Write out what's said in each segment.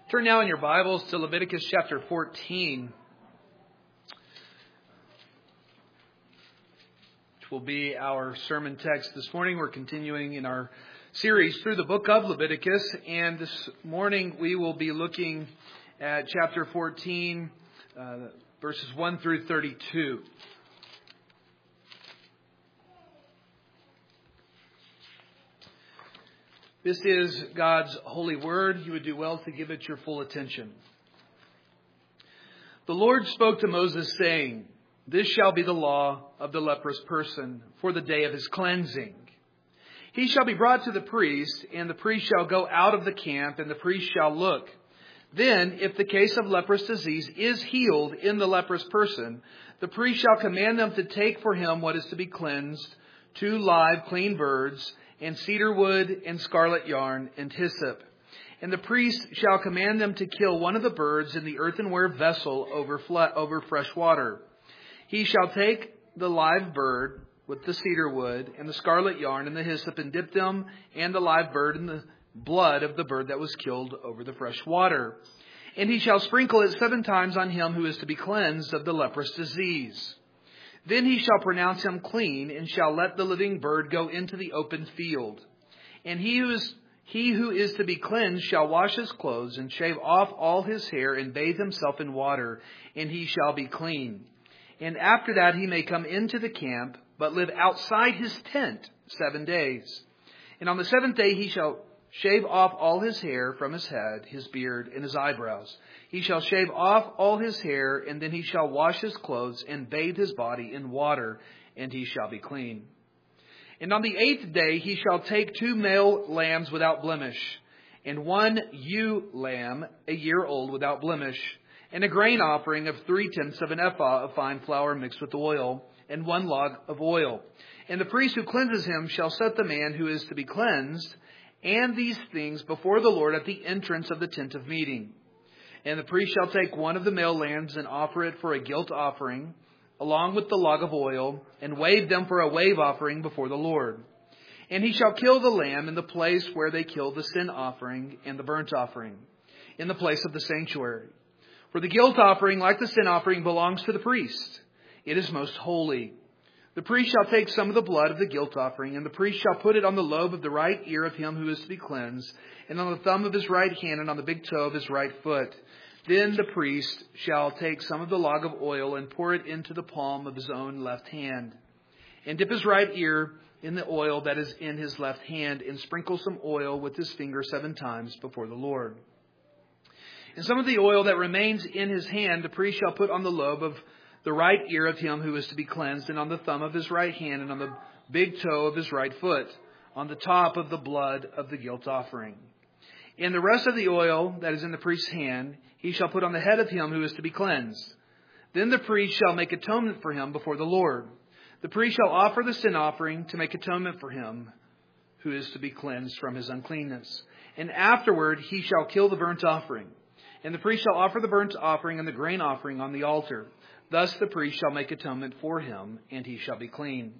Turn now in your Bibles to Leviticus chapter 14, which will be our sermon text this morning. We're continuing in our series through the book of Leviticus, and this morning we will be looking at chapter 14, verses 1 through 32. This is God's holy word. You would do well to give it your full attention. The Lord spoke to Moses, saying, "This shall be the law of the leprous person for the day of his cleansing. He shall be brought to the priest, and the priest shall go out of the camp, and the priest shall look. Then, if the case of leprous disease is healed in the leprous person, the priest shall command them to take for him what is to be cleansed, 2 live clean birds, and cedar wood, and scarlet yarn, and hyssop. And the priest shall command them to kill one of the birds in the earthenware vessel over fresh water. He shall take the live bird with the cedar wood, and the scarlet yarn, and the hyssop, and dip them and the live bird in the blood of the bird that was killed over the fresh water. And he shall sprinkle it 7 times on him who is to be cleansed of the leprous disease. Then he shall pronounce him clean, and shall let the living bird go into the open field. And he who is to be cleansed shall wash his clothes, and shave off all his hair, and bathe himself in water, and he shall be clean. And after that he may come into the camp, but live outside his tent 7 days. And on the 7th day he shall shave off all his hair from his head, his beard, and his eyebrows. He shall shave off all his hair, and then he shall wash his clothes, and bathe his body in water, and he shall be clean. And on the 8th day he shall take 2 male lambs without blemish, and 1 ewe lamb, a year old, without blemish, and a grain offering of 3/10 of an ephah of fine flour mixed with oil, and 1 log of oil. And the priest who cleanses him shall set the man who is to be cleansed and these things before the Lord at the entrance of the tent of meeting. And the priest shall take 1 of the male lambs and offer it for a guilt offering, along with the log of oil, and wave them for a wave offering before the Lord. And he shall kill the lamb in the place where they kill the sin offering and the burnt offering, in the place of the sanctuary. For the guilt offering, like the sin offering, belongs to the priest. It is most holy. The priest shall take some of the blood of the guilt offering, and the priest shall put it on the lobe of the right ear of him who is to be cleansed, and on the thumb of his right hand, and on the big toe of his right foot. Then the priest shall take some of the log of oil and pour it into the palm of his own left hand, and dip his right ear in the oil that is in his left hand, and sprinkle some oil with his finger 7 times before the Lord. And some of the oil that remains in his hand the priest shall put on the lobe of the right ear of him who is to be cleansed, and on the thumb of his right hand, and on the big toe of his right foot, on the top of the blood of the guilt offering. And the rest of the oil that is in the priest's hand he shall put on the head of him who is to be cleansed. Then the priest shall make atonement for him before the Lord. The priest shall offer the sin offering to make atonement for him who is to be cleansed from his uncleanness. And afterward he shall kill the burnt offering. And the priest shall offer the burnt offering and the grain offering on the altar. Thus the priest shall make atonement for him, and he shall be clean.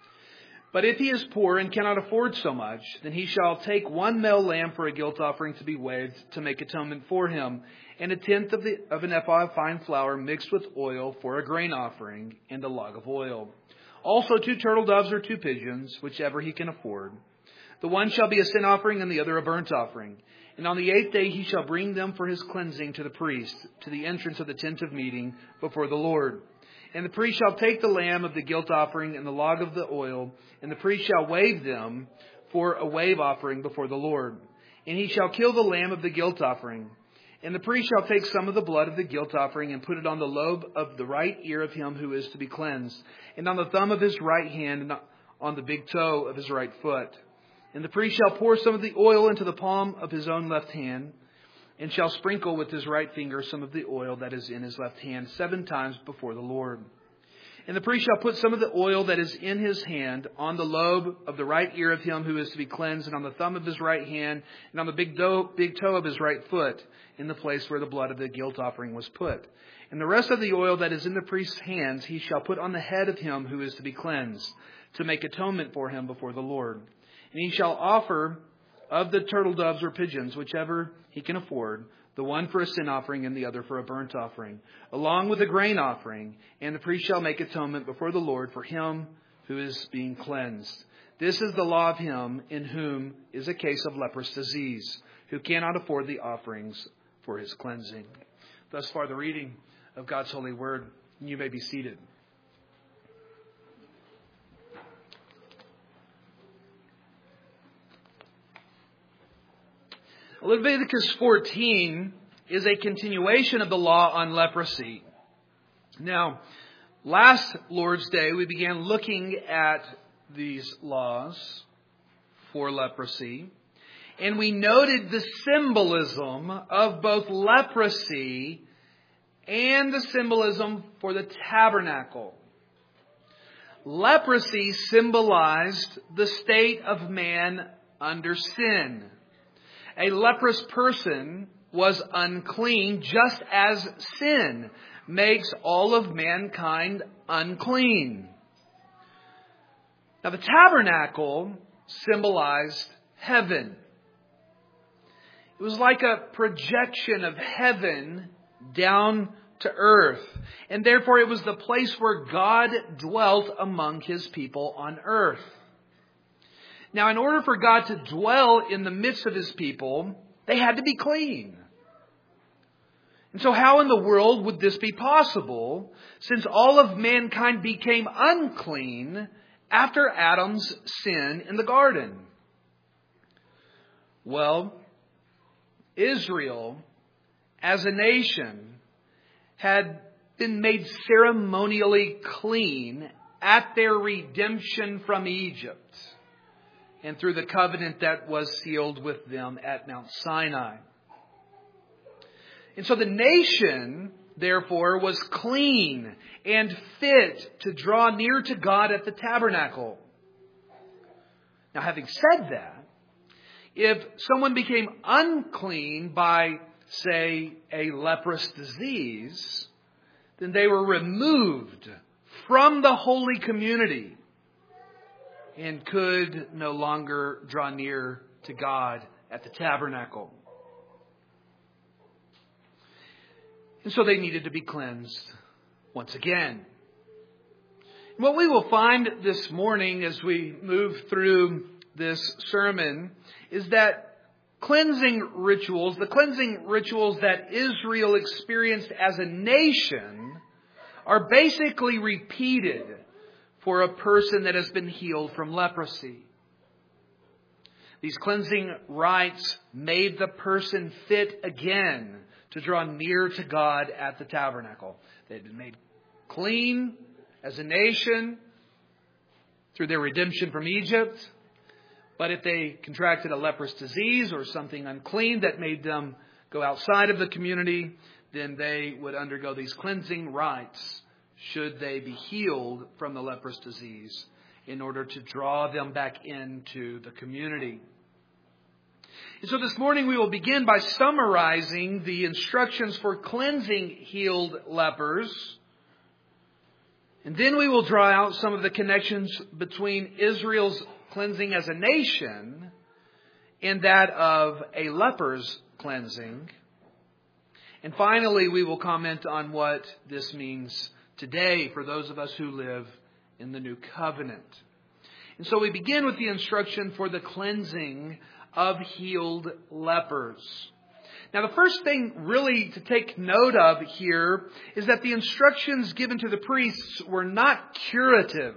But if he is poor and cannot afford so much, then he shall take 1 male lamb for a guilt offering to be waved to make atonement for him, and 1/10 of an ephah of fine flour mixed with oil for a grain offering, and a log of oil. Also 2 turtle doves or 2 pigeons, whichever he can afford. The one shall be a sin offering, and the other a burnt offering. And on the 8th day he shall bring them for his cleansing to the priest, to the entrance of the tent of meeting before the Lord. And the priest shall take the lamb of the guilt offering and the log of the oil, and the priest shall wave them for a wave offering before the Lord. And he shall kill the lamb of the guilt offering. And the priest shall take some of the blood of the guilt offering and put it on the lobe of the right ear of him who is to be cleansed, and on the thumb of his right hand, and on the big toe of his right foot. And the priest shall pour some of the oil into the palm of his own left hand, and shall sprinkle with his right finger some of the oil that is in his left hand 7 times before the Lord. And the priest shall put some of the oil that is in his hand on the lobe of the right ear of him who is to be cleansed, and on the thumb of his right hand, and on the big toe of his right foot, in the place where the blood of the guilt offering was put. And the rest of the oil that is in the priest's hands he shall put on the head of him who is to be cleansed, to make atonement for him before the Lord. And he shall offer of the turtle doves or pigeons, whichever he can afford, the one for a sin offering and the other for a burnt offering, along with a grain offering. And the priest shall make atonement before the Lord for him who is being cleansed. This is the law of him in whom is a case of leprous disease, who cannot afford the offerings for his cleansing. Thus far, the reading of God's holy word. You may be seated. Leviticus 14 is a continuation of the law on leprosy. Now, last Lord's Day, we began looking at these laws for leprosy, and we noted the symbolism of both leprosy and the symbolism for the tabernacle. Leprosy symbolized the state of man under sin. A leprous person was unclean, just as sin makes all of mankind unclean. Now, the tabernacle symbolized heaven. It was like a projection of heaven down to earth. And therefore, it was the place where God dwelt among his people on earth. Now, in order for God to dwell in the midst of his people, they had to be clean. And so how in the world would this be possible, since all of mankind became unclean after Adam's sin in the garden? Well, Israel, as a nation, had been made ceremonially clean at their redemption from Egypt, and through the covenant that was sealed with them at Mount Sinai. And so the nation, therefore, was clean and fit to draw near to God at the tabernacle. Now, having said that, if someone became unclean by, say, a leprous disease, then they were removed from the holy community and could no longer draw near to God at the tabernacle. And so they needed to be cleansed once again. And what we will find this morning as we move through this sermon is that cleansing rituals, the cleansing rituals that Israel experienced as a nation, are basically repeated for a person that has been healed from leprosy. These cleansing rites made the person fit again to draw near to God at the tabernacle. They had been made clean as a nation through their redemption from Egypt. But if they contracted a leprous disease or something unclean that made them go outside of the community, then they would undergo these cleansing rites should they be healed from the leprous disease in order to draw them back into the community. And so this morning we will begin by summarizing the instructions for cleansing healed lepers. And then we will draw out some of the connections between Israel's cleansing as a nation and that of a leper's cleansing. And finally, we will comment on what this means today for those of us who live in the new covenant. And so we begin with the instruction for the cleansing of healed lepers. Now, the first thing really to take note of here is that the instructions given to the priests were not curative.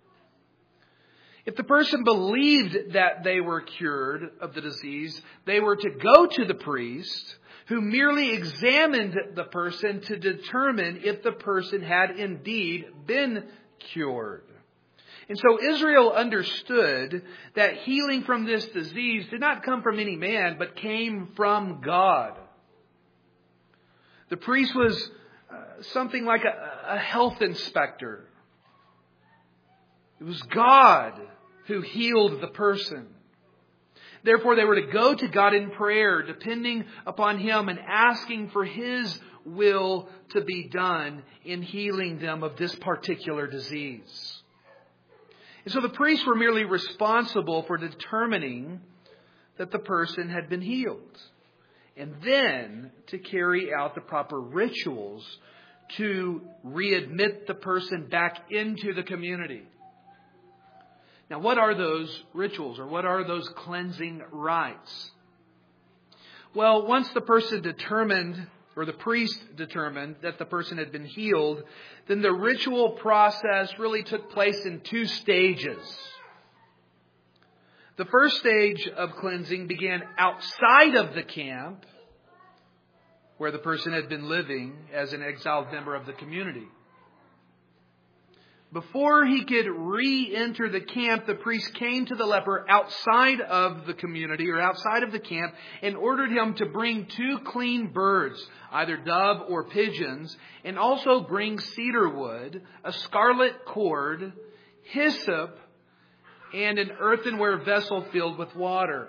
If the person believed that they were cured of the disease, they were to go to the priest, who merely examined the person to determine if the person had indeed been cured. And so Israel understood that healing from this disease did not come from any man, but came from God. The priest was something like a health inspector. It was God who healed the person. Therefore, they were to go to God in prayer, depending upon Him and asking for His will to be done in healing them of this particular disease. And so the priests were merely responsible for determining that the person had been healed. and then to carry out the proper rituals to readmit the person back into the community. Now, what are those rituals, or what are those cleansing rites? Well, once the person determined, or the priest determined, that the person had been healed, then the ritual process really took place in two stages. The first stage of cleansing began outside of the camp, where the person had been living as an exiled member of the community. Before he could re-enter the camp, the priest came to the leper outside of the community or outside of the camp and ordered him to bring 2 clean birds, either dove or pigeons, and also bring cedar wood, a scarlet cord, hyssop, and an earthenware vessel filled with water.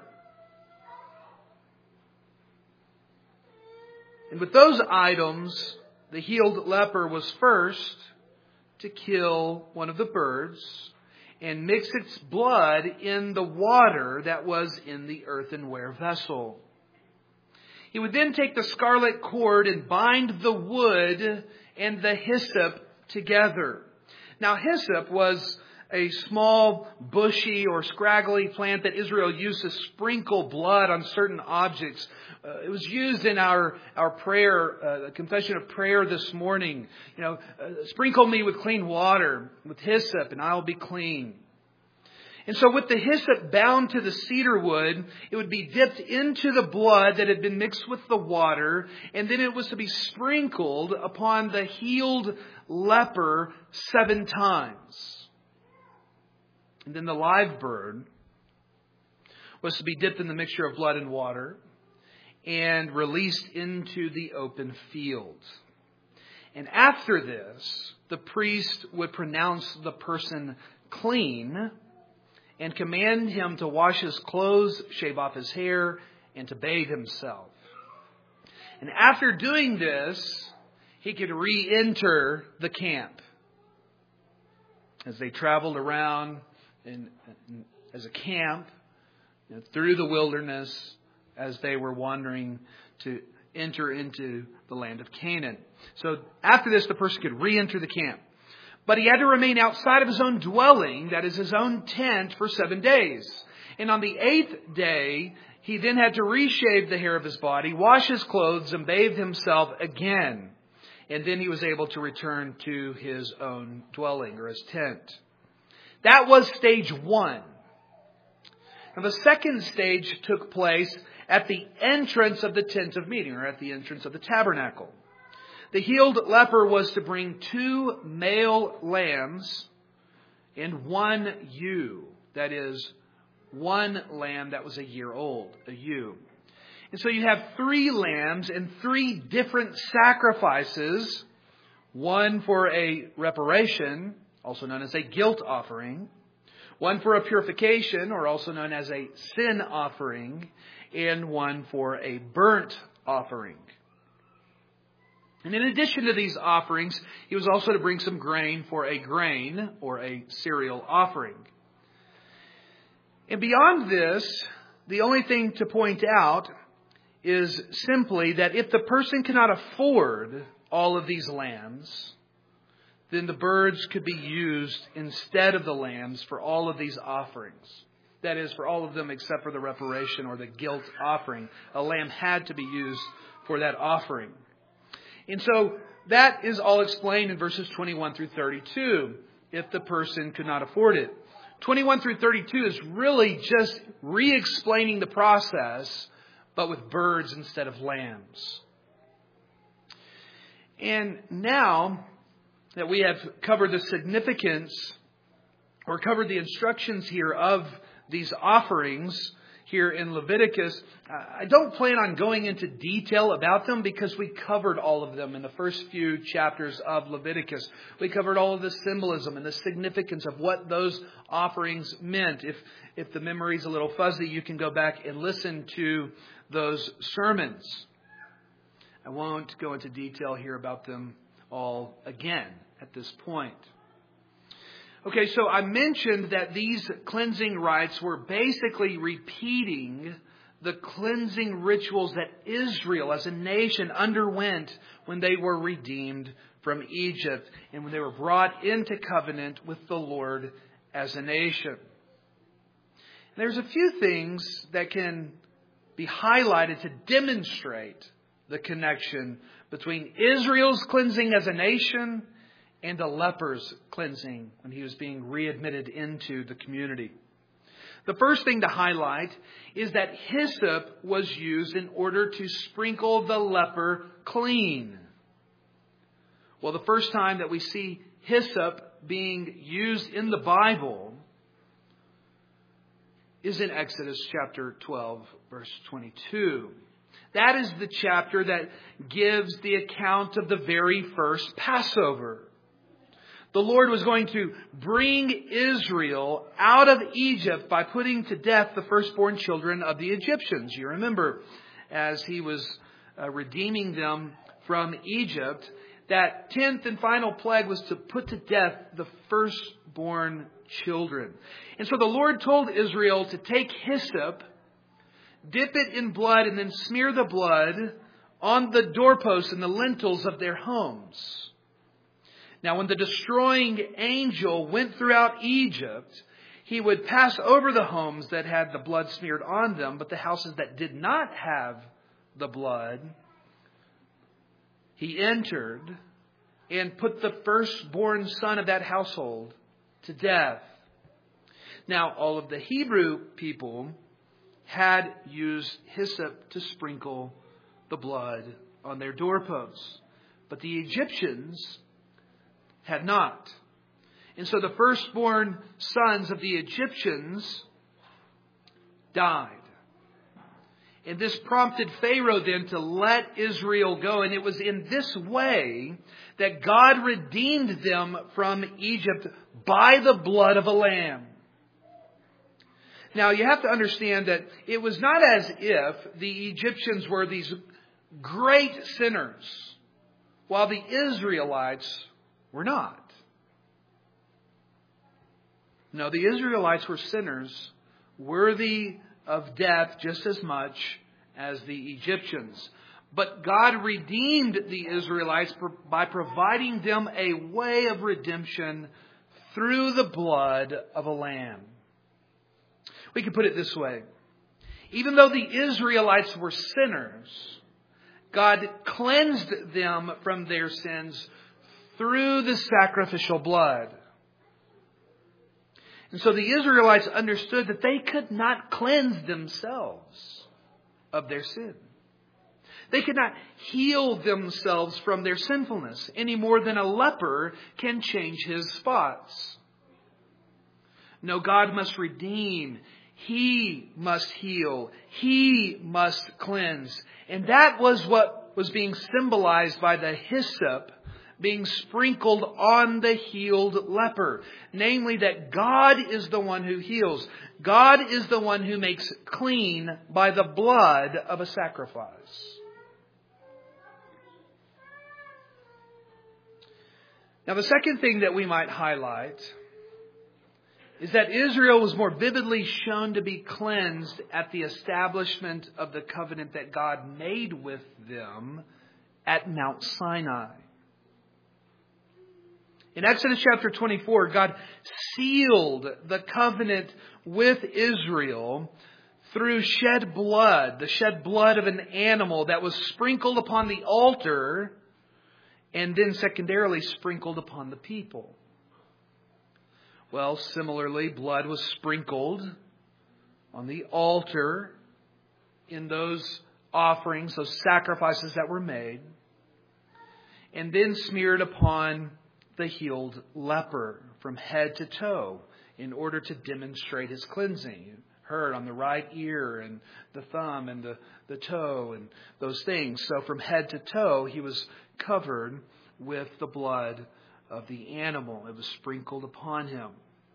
And with those items, the healed leper was first to kill one of the birds and mix its blood in the water that was in the earthenware vessel. He would then take the scarlet cord and bind the wood and the hyssop together. Now, hyssop was a small, bushy or scraggly plant that Israel used to sprinkle blood on certain objects. It was used in our prayer, confession of prayer this morning. Sprinkle me with clean water, with hyssop, and I'll be clean. And so with the hyssop bound to the cedar wood, it would be dipped into the blood that had been mixed with the water, and then it was to be sprinkled upon the healed leper 7 times. And then the live bird was to be dipped in the mixture of blood and water and released into the open field. And after this, the priest would pronounce the person clean and command him to wash his clothes, shave off his hair, and to bathe himself. And after doing this, he could re-enter the camp. As they traveled around as a camp through the wilderness as they were wandering to enter into the land of Canaan. So after this, the person could re-enter the camp. But he had to remain outside of his own dwelling, that is his own tent, for 7 days. And on the 8th day, he then had to reshave the hair of his body, wash his clothes, and bathe himself again. And then he was able to return to his own dwelling or his tent. That was stage 1. Now, the second stage took place at the entrance of the tent of meeting, or at the entrance of the tabernacle. The healed leper was to bring 2 male lambs and 1 ewe. That is, 1 lamb that was a year old, a ewe. And so you have 3 lambs and 3 different sacrifices. 1 for a reparation, also known as a guilt offering. 1 for a purification, or also known as a sin offering. And 1 for a burnt offering. And in addition to these offerings, he was also to bring some grain for a grain or a cereal offering. And beyond this, the only thing to point out is simply that if the person cannot afford all of these lambs, then the birds could be used instead of the lambs for all of these offerings. That is, for all of them except for the reparation or the guilt offering. A lamb had to be used for that offering. And so that is all explained in verses 21 through 32, if the person could not afford it. 21 through 32 is really just re-explaining the process, but with birds instead of lambs. And now that we have covered the significance, or covered the instructions here of these offerings here in Leviticus, I don't plan on going into detail about them because we covered all of them in the first few chapters of Leviticus. We covered all of the symbolism and the significance of what those offerings meant. If the memory's a little fuzzy, you can go back and listen to those sermons. I won't go into detail here about them all again at this point. Okay, so I mentioned that these cleansing rites were basically repeating the cleansing rituals that Israel as a nation underwent when they were redeemed from Egypt and when they were brought into covenant with the Lord as a nation. There's a few things that can be highlighted to demonstrate the connection between Israel's cleansing as a nation and the leper's cleansing when he was being readmitted into the community. The first thing to highlight is that hyssop was used in order to sprinkle the leper clean. Well, the first time that we see hyssop being used in the Bible is in Exodus chapter 12, verse 22. That is the chapter that gives the account of the very first Passover. The Lord was going to bring Israel out of Egypt by putting to death the firstborn children of the Egyptians. You remember, as He was redeeming them from Egypt, that 10th and final plague was to put to death the firstborn children. And so the Lord told Israel to take hyssop, dip it in blood, and then smear the blood on the doorposts and the lintels of their homes. Now, when the destroying angel went throughout Egypt, he would pass over the homes that had the blood smeared on them, but the houses that did not have the blood, he entered and put the firstborn son of that household to death. Now, all of the Hebrew people had used hyssop to sprinkle the blood on their doorposts, but the Egyptians had not. And so the firstborn sons of the Egyptians died. And this prompted Pharaoh then to let Israel go. And it was in this way that God redeemed them from Egypt by the blood of a lamb. Now you have to understand that it was not as if the Egyptians were these great sinners, while the Israelites were not. No, the Israelites were sinners, worthy of death just as much as the Egyptians. But God redeemed the Israelites by providing them a way of redemption through the blood of a lamb. We can put it this way. Even though the Israelites were sinners, God cleansed them from their sins through the sacrificial blood. And so the Israelites understood that they could not cleanse themselves of their sin. They could not heal themselves from their sinfulness any more than a leper can change his spots. No, God must redeem. He must heal. He must cleanse. And that was what was being symbolized by the hyssop being sprinkled on the healed leper. Namely, that God is the one who heals. God is the one who makes clean by the blood of a sacrifice. Now, the second thing that we might highlight is that Israel was more vividly shown to be cleansed at the establishment of the covenant that God made with them at Mount Sinai. In Exodus chapter 24, God sealed the covenant with Israel through shed blood, the shed blood of an animal that was sprinkled upon the altar and then secondarily sprinkled upon the people. Well, similarly, blood was sprinkled on the altar in those offerings, those sacrifices that were made, and then smeared upon the healed leper from head to toe in order to demonstrate his cleansing. You heard on the right ear and the thumb and the toe and those things. So from head to toe, he was covered with the blood of the animal. It was sprinkled upon him.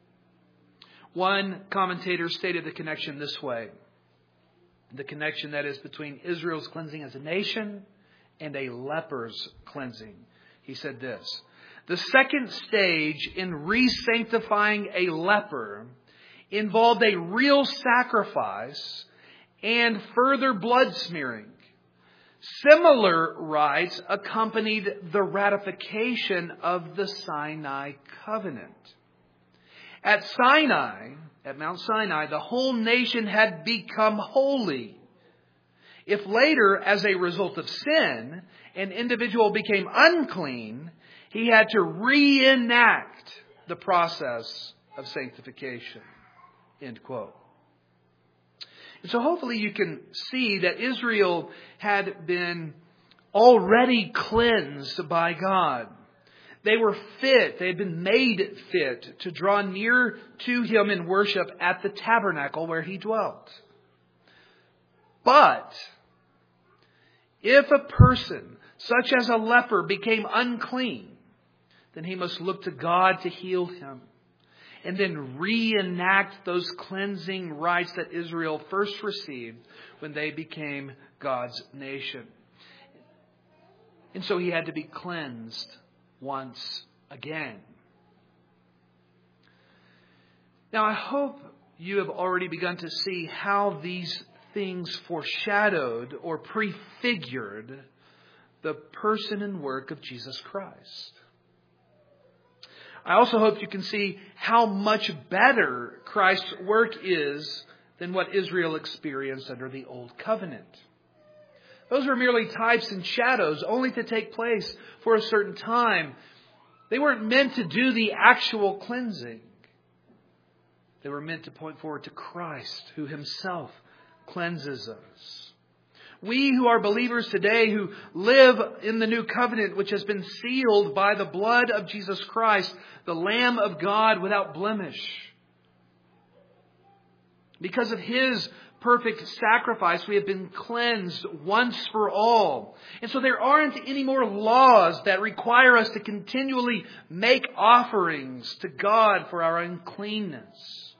One commentator stated the connection this way. The connection that is between Israel's cleansing as a nation and a leper's cleansing. He said this: the second stage in re-sanctifying a leper involved a real sacrifice and further blood smearing. Similar rites accompanied the ratification of the Sinai covenant. At Mount Sinai, the whole nation had become holy. If later, as a result of sin, an individual became unclean, he had to reenact the process of sanctification. End quote. And so hopefully you can see that Israel had been already cleansed by God. They were fit. They had been made fit to draw near to Him in worship at the tabernacle where He dwelt. But if a person, such as a leper, became unclean, then he must look to God to heal him, and then reenact those cleansing rites that Israel first received when they became God's nation. And so he had to be cleansed once again. Now, I hope you have already begun to see how these things foreshadowed or prefigured the person and work of Jesus Christ. I also hope you can see how much better Christ's work is than what Israel experienced under the Old Covenant. Those were merely types and shadows, only to take place for a certain time. They weren't meant to do the actual cleansing. They were meant to point forward to Christ, who Himself cleanses us. We who are believers today, who live in the new covenant, which has been sealed by the blood of Jesus Christ, the Lamb of God without blemish. Because of His perfect sacrifice, we have been cleansed once for all. And so there aren't any more laws that require us to continually make offerings to God for our uncleanness.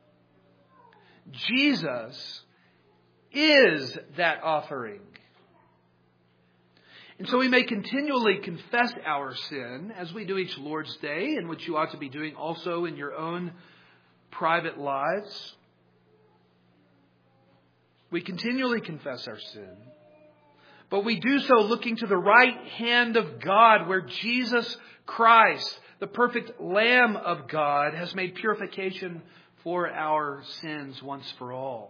Jesus is that offering. And so we may continually confess our sin, as we do each Lord's Day, and which you ought to be doing also in your own private lives. We continually confess our sin, but we do so looking to the right hand of God, where Jesus Christ, the perfect Lamb of God, has made purification for our sins once for all,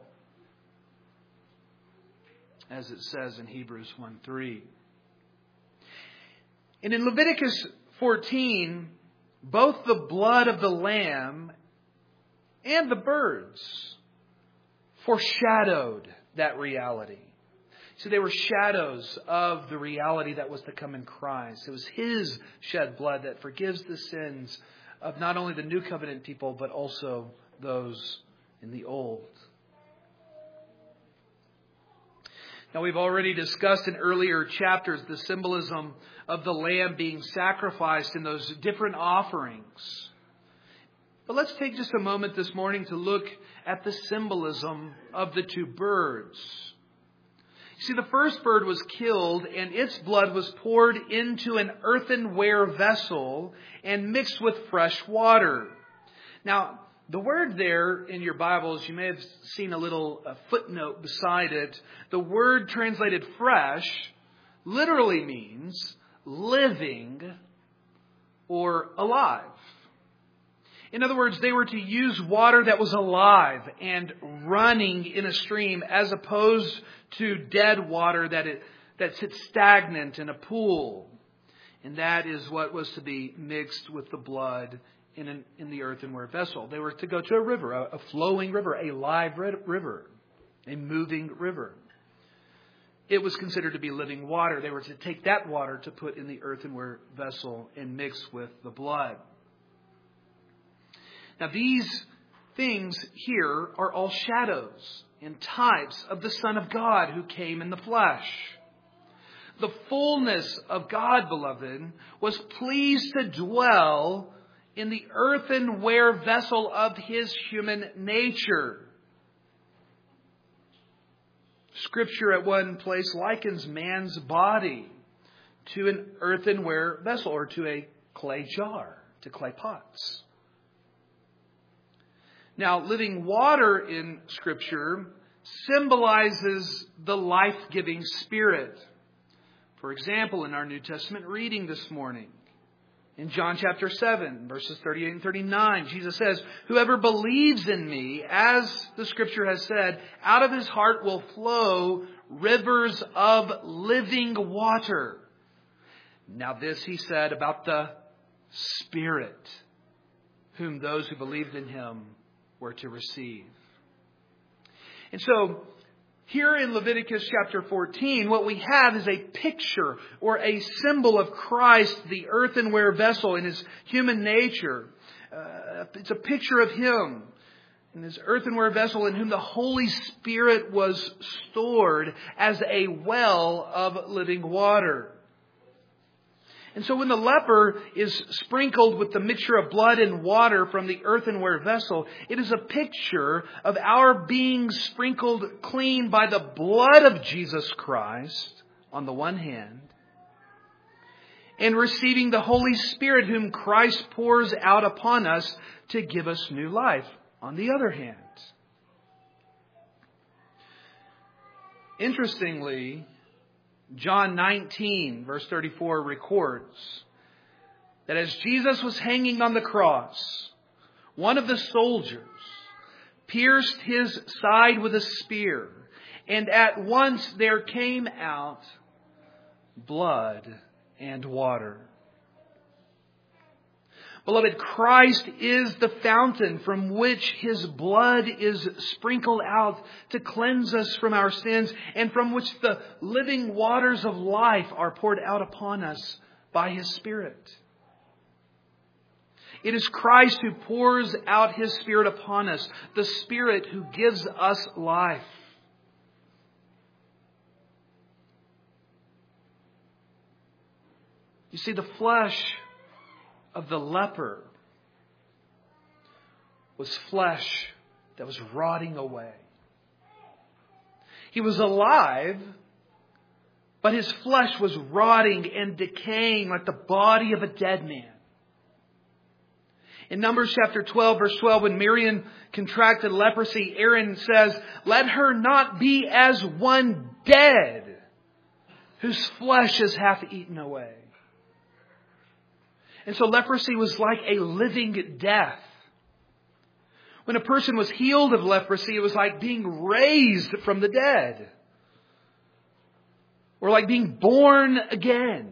as it says in Hebrews 1:3. And in Leviticus 14, both the blood of the lamb and the birds foreshadowed that reality. So they were shadows of the reality that was to come in Christ. It was His shed blood that forgives the sins of not only the new covenant people, but also those in the old. Now, we've already discussed in earlier chapters the symbolism of the lamb being sacrificed in those different offerings. But let's take just a moment this morning to look at the symbolism of the two birds. You see, the first bird was killed and its blood was poured into an earthenware vessel and mixed with fresh water. Now, the word there in your Bibles, you may have seen a little footnote beside it. The word translated fresh literally means living or alive. In other words, they were to use water that was alive and running in a stream, as opposed to dead water that sits stagnant in a pool. And that is what was to be mixed with the blood in the earthenware vessel. They were to go to a river, a flowing river, a live river, a moving river. It was considered to be living water. They were to take that water to put in the earthenware vessel and mix with the blood. Now, these things here are all shadows and types of the Son of God who came in the flesh. The fullness of God, beloved, was pleased to dwell in the earthenware vessel of His human nature. Scripture at one place likens man's body to an earthenware vessel, or to a clay jar, to clay pots. Now, living water in Scripture symbolizes the life-giving Spirit. For example, in our New Testament reading this morning, in John chapter 7, verses 38 and 39, Jesus says, "Whoever believes in me, as the Scripture has said, out of his heart will flow rivers of living water." Now this he said about the Spirit, whom those who believed in him were to receive. And so, here in Leviticus chapter 14, what we have is a picture or a symbol of Christ, the earthenware vessel in His human nature. It's a picture of Him in His earthenware vessel in whom the Holy Spirit was stored as a well of living water. And so when the leper is sprinkled with the mixture of blood and water from the earthenware vessel, it is a picture of our being sprinkled clean by the blood of Jesus Christ on the one hand, and receiving the Holy Spirit whom Christ pours out upon us to give us new life on the other hand. Interestingly, John 19, verse 34 records that as Jesus was hanging on the cross, one of the soldiers pierced His side with a spear, and at once there came out blood and water. Beloved, Christ is the fountain from which His blood is sprinkled out to cleanse us from our sins, and from which the living waters of life are poured out upon us by His Spirit. It is Christ who pours out His Spirit upon us, the Spirit who gives us life. You see, the flesh of the leper was flesh that was rotting away. He was alive, but his flesh was rotting and decaying like the body of a dead man. In Numbers chapter 12, verse 12, when Miriam contracted leprosy, Aaron says, "Let her not be as one dead, whose flesh is half eaten away." And so leprosy was like a living death. When a person was healed of leprosy, it was like being raised from the dead. Or like being born again.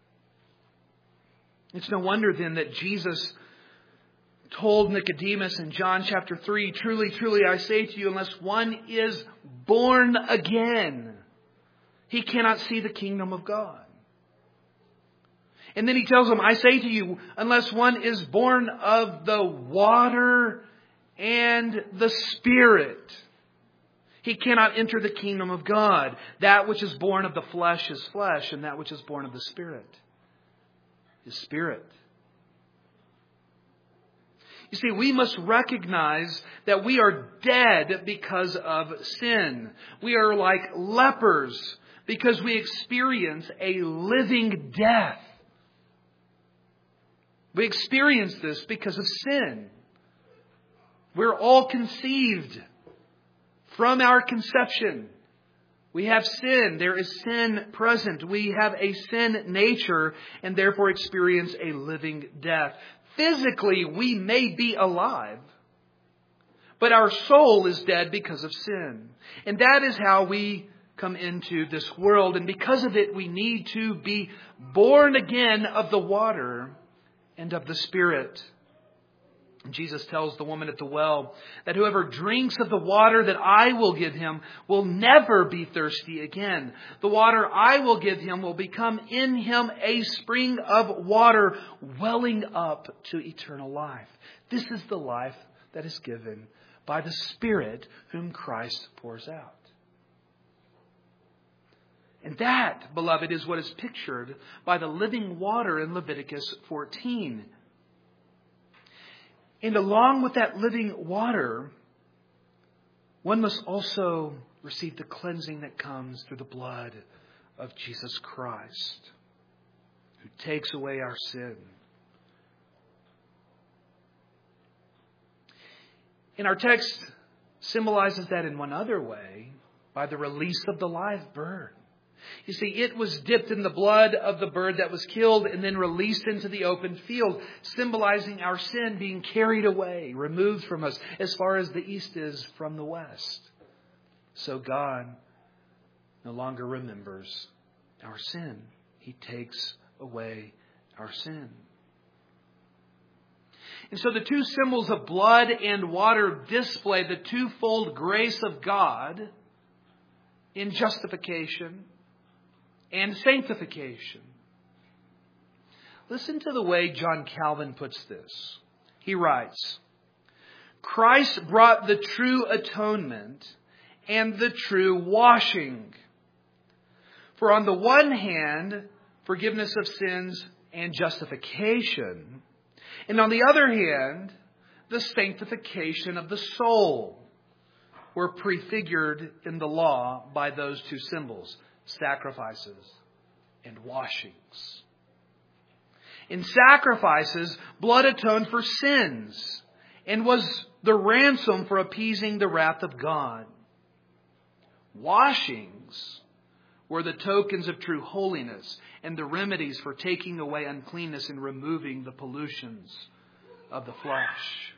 It's no wonder then that Jesus told Nicodemus in John chapter 3, "Truly, truly, I say to you, unless one is born again, he cannot see the kingdom of God." And then He tells them, "I say to you, unless one is born of the water and the Spirit, he cannot enter the kingdom of God. That which is born of the flesh is flesh, and that which is born of the Spirit is spirit." You see, we must recognize that we are dead because of sin. We are like lepers because we experience a living death. We experience this because of sin. We're all conceived from our conception. We have sin. There is sin present. We have a sin nature and therefore experience a living death. Physically, we may be alive, but our soul is dead because of sin. And that is how we come into this world. And because of it, we need to be born again of the water and of the Spirit. Jesus tells the woman at the well that whoever drinks of the water that I will give him will never be thirsty again. The water I will give him will become in him a spring of water welling up to eternal life. This is the life that is given by the Spirit whom Christ pours out. And that, beloved, is what is pictured by the living water in Leviticus 14. And along with that living water, one must also receive the cleansing that comes through the blood of Jesus Christ, who takes away our sin. In our text symbolizes that in one other way by the release of the live bird. You see, it was dipped in the blood of the bird that was killed and then released into the open field, symbolizing our sin being carried away, removed from us as far as the east is from the west. So God no longer remembers our sin. He takes away our sin. And so the two symbols of blood and water display the twofold grace of God in justification and sanctification. Listen to the way John Calvin puts this. He writes, Christ brought the true atonement and the true washing. For on the one hand, forgiveness of sins and justification, and on the other hand, the sanctification of the soul were prefigured in the law by those two symbols, sacrifices and washings. In sacrifices, blood atoned for sins and was the ransom for appeasing the wrath of God. Washings were the tokens of true holiness and the remedies for taking away uncleanness and removing the pollutions of the flesh.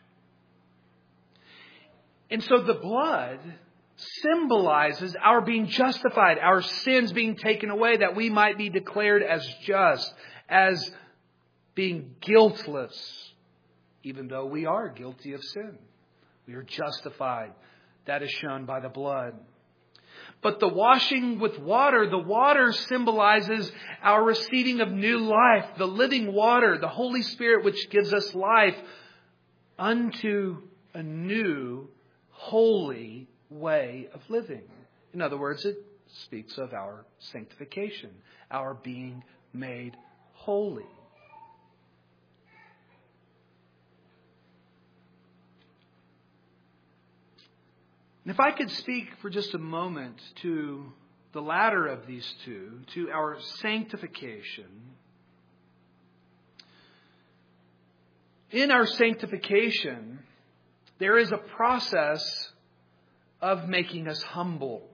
And so the blood symbolizes our being justified, our sins being taken away, that we might be declared as just, as being guiltless, even though we are guilty of sin. We are justified. That is shown by the blood. But the washing with water, the water symbolizes our receiving of new life, the living water, the Holy Spirit which gives us life unto a new, holy way of living. In other words, it speaks of our sanctification, our being made holy. And if I could speak for just a moment to the latter of these two, to our sanctification. In our sanctification, there is a process of making us humble.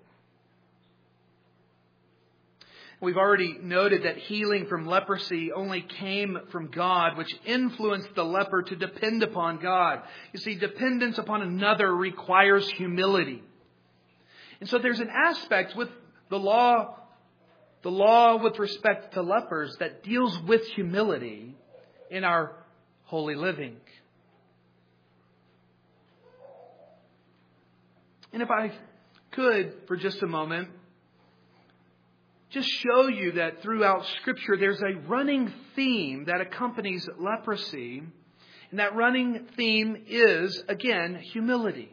We've already noted that healing from leprosy only came from God, which influenced the leper to depend upon God. You see, dependence upon another requires humility. And so there's an aspect with the law with respect to lepers that deals with humility in our holy living. And if I could, for just a moment, just show you that throughout Scripture there's a running theme that accompanies leprosy. And that running theme is, again, humility.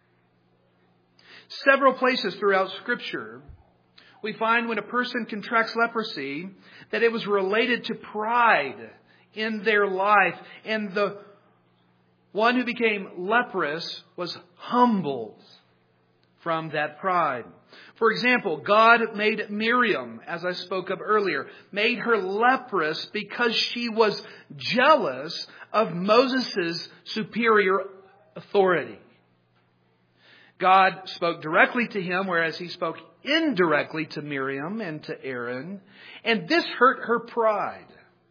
Several places throughout Scripture, we find when a person contracts leprosy that it was related to pride in their life. And the one who became leprous was humbled from that pride. For example, God made Miriam, as I spoke of earlier, made her leprous because she was jealous of Moses' superior authority. God spoke directly to him, whereas he spoke indirectly to Miriam and to Aaron, and this hurt her pride.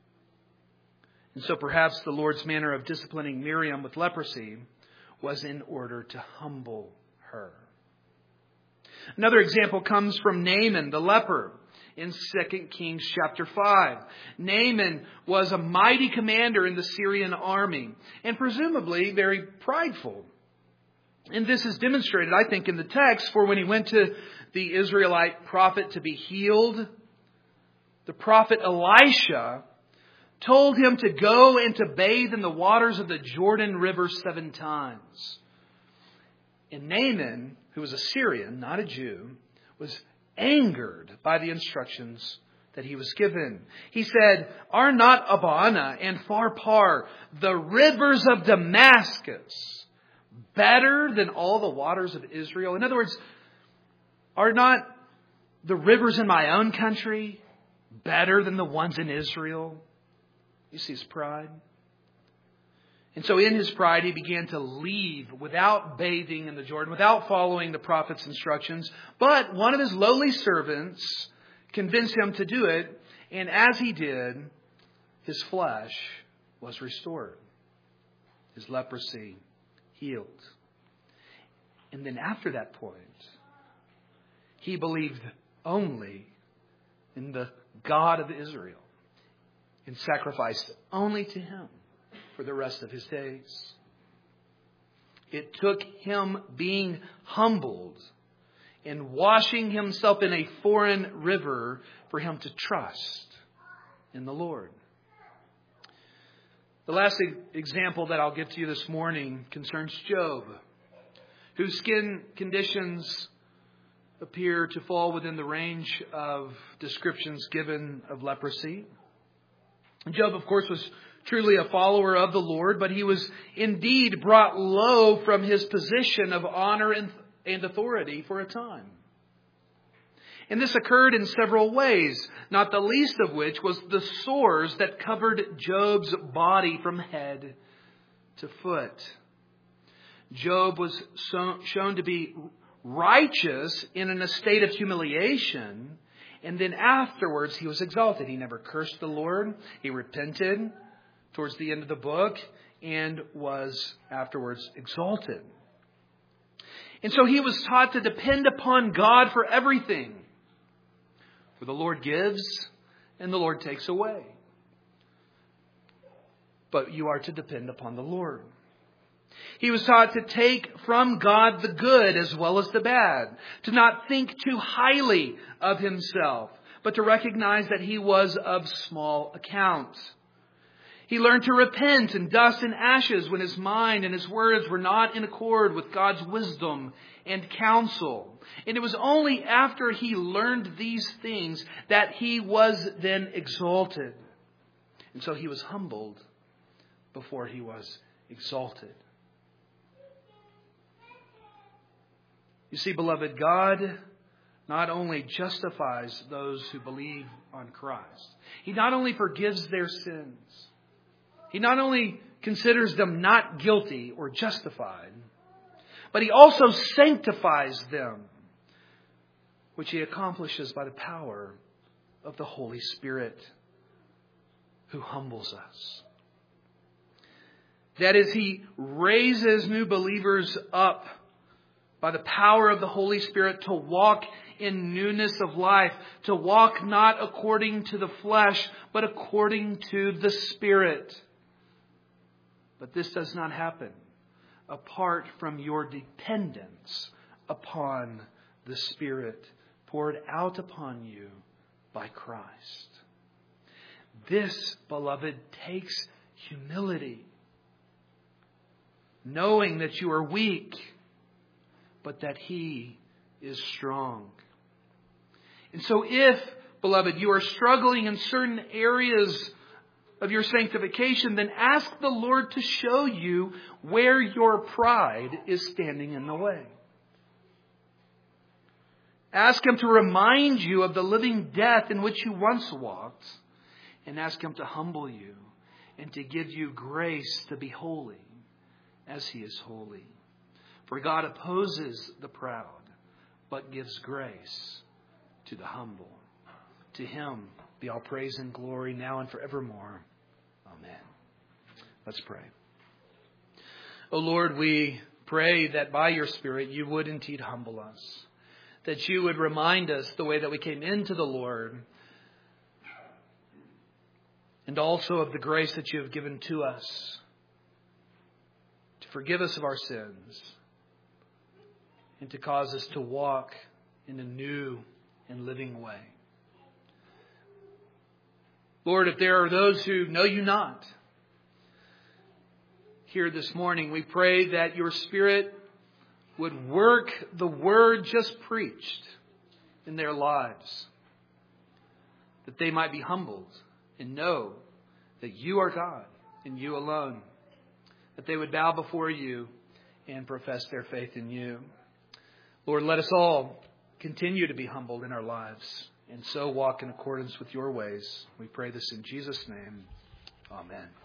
And so perhaps the Lord's manner of disciplining Miriam with leprosy was in order to humble her. Another example comes from Naaman, the leper, in 2 Kings chapter 5. Naaman was a mighty commander in the Syrian army and presumably very prideful. And this is demonstrated, I think, in the text, for when he went to the Israelite prophet to be healed, the prophet Elisha told him to go and to bathe in the waters of the Jordan River 7 times. And Naaman, who was a Syrian, not a Jew, was angered by the instructions that he was given. He said, "Are not Abana and Pharpar, the rivers of Damascus, better than all the waters of Israel?" In other words, are not the rivers in my own country better than the ones in Israel? You see his pride. And so in his pride, he began to leave without bathing in the Jordan, without following the prophet's instructions. But one of his lowly servants convinced him to do it. And as he did, his flesh was restored. His leprosy healed. And then after that point, he believed only in the God of Israel and sacrificed only to Him for the rest of his days. It took him being humbled and washing himself in a foreign river for him to trust in the Lord. The last example that I'll give to you this morning concerns Job, whose skin conditions appear to fall within the range of descriptions given of leprosy. Job, of course, was truly a follower of the Lord, but he was indeed brought low from his position of honor and authority for a time. And this occurred in several ways, not the least of which was the sores that covered Job's body from head to foot. Job was shown to be righteous in an estate of humiliation, and then afterwards he was exalted. He never cursed the Lord. He repented towards the end of the book and was afterwards exalted. And so he was taught to depend upon God for everything. For the Lord gives and the Lord takes away. But you are to depend upon the Lord. He was taught to take from God the good as well as the bad. To not think too highly of himself, but to recognize that he was of small account. He learned to repent in dust and ashes when his mind and his words were not in accord with God's wisdom and counsel. And it was only after he learned these things that he was then exalted. And so he was humbled before he was exalted. You see, beloved, God not only justifies those who believe on Christ. He not only forgives their sins. He not only considers them not guilty or justified, but He also sanctifies them, which He accomplishes by the power of the Holy Spirit who humbles us. That is, He raises new believers up by the power of the Holy Spirit to walk in newness of life, to walk not according to the flesh, but according to the Spirit. But this does not happen apart from your dependence upon the Spirit poured out upon you by Christ. This, beloved, takes humility, knowing that you are weak, but that He is strong. And so if, beloved, you are struggling in certain areas of your sanctification, then ask the Lord to show you where your pride is standing in the way. Ask Him to remind you of the living death in which you once walked, and ask Him to humble you and to give you grace to be holy as He is holy. For God opposes the proud, but gives grace to the humble. To Him be all praise and glory now and forevermore. Amen. Let's pray. O Lord, we pray that by your Spirit you would indeed humble us. That you would remind us the way that we came into the Lord. And also of the grace that you have given to us. To forgive us of our sins. And to cause us to walk in a new and living way. Lord, if there are those who know you not here this morning, we pray that your Spirit would work the word just preached in their lives, that they might be humbled and know that you are God and you alone, that they would bow before you and profess their faith in you. Lord, let us all continue to be humbled in our lives and so walk in accordance with your ways. We pray this in Jesus' name. Amen.